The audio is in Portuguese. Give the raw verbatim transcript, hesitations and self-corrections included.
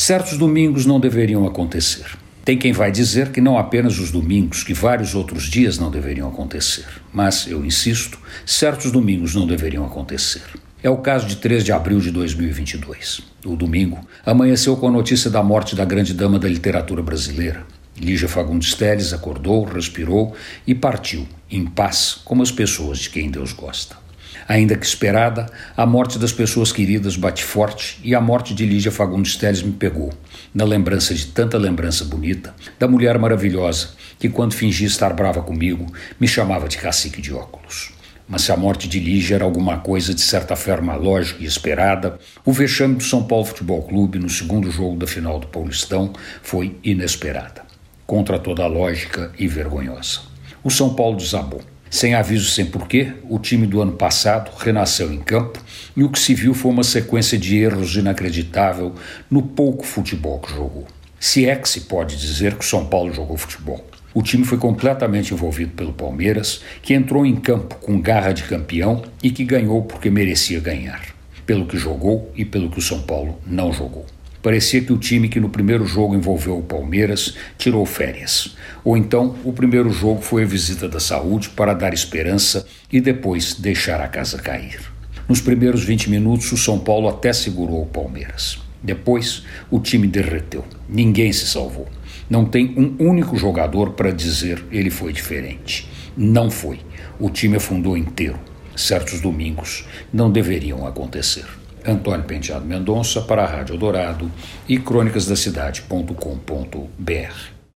Certos domingos não deveriam acontecer. Tem quem vai dizer que não apenas os domingos, que vários outros dias não deveriam acontecer. Mas, eu insisto, certos domingos não deveriam acontecer. É o caso de três de abril de dois mil e vinte e dois. O domingo amanheceu com a notícia da morte da grande dama da literatura brasileira. Lígia Fagundes Telles acordou, respirou e partiu, em paz, como as pessoas de quem Deus gosta. Ainda que esperada, a morte das pessoas queridas bate forte e a morte de Lígia Fagundes Telles me pegou, na lembrança de tanta lembrança bonita, da mulher maravilhosa que, quando fingia estar brava comigo, me chamava de cacique de óculos. Mas se a morte de Lígia era alguma coisa de certa forma lógica e esperada, o vexame do São Paulo Futebol Clube no segundo jogo da final do Paulistão foi inesperada, contra toda a lógica e vergonhosa. O São Paulo desabou. Sem aviso, sem porquê, o time do ano passado renasceu em campo e o que se viu foi uma sequência de erros inacreditável no pouco futebol que jogou. Se é que se pode dizer que o São Paulo jogou futebol. O time foi completamente envolvido pelo Palmeiras, que entrou em campo com garra de campeão e que ganhou porque merecia ganhar, pelo que jogou e pelo que o São Paulo não jogou. Parecia que o time que no primeiro jogo envolveu o Palmeiras tirou férias. Ou então o primeiro jogo foi a visita da saúde para dar esperança e depois deixar a casa cair. Nos primeiros vinte minutos o São Paulo até segurou o Palmeiras. Depois o time derreteu. Ninguém se salvou. Não tem um único jogador para dizer ele foi diferente. Não foi. O time afundou inteiro. Certos domingos não deveriam acontecer. Antônio Penteado Mendonça para a Rádio Eldorado e crônicas da cidade ponto com ponto br.